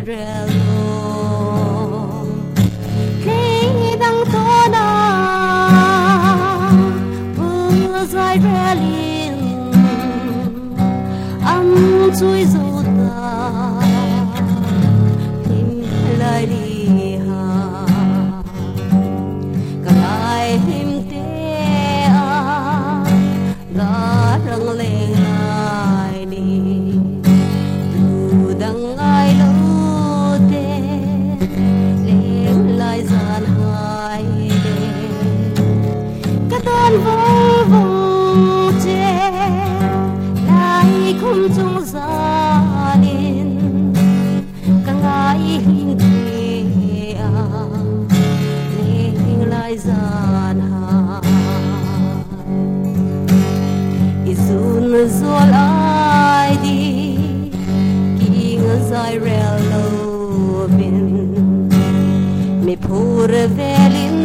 relo khi đang to na vừa dài relin ăn chui dù ta tìm lại đi ha cả ai tìm te à đã răng lên ai đi tu đằng ai lâu te lên lại gian hai đê cả đàn vang vang che lại không chung gia đình cả ai hình kia lên lại gian hai izun zol ai đi king zai relo bin me pur velin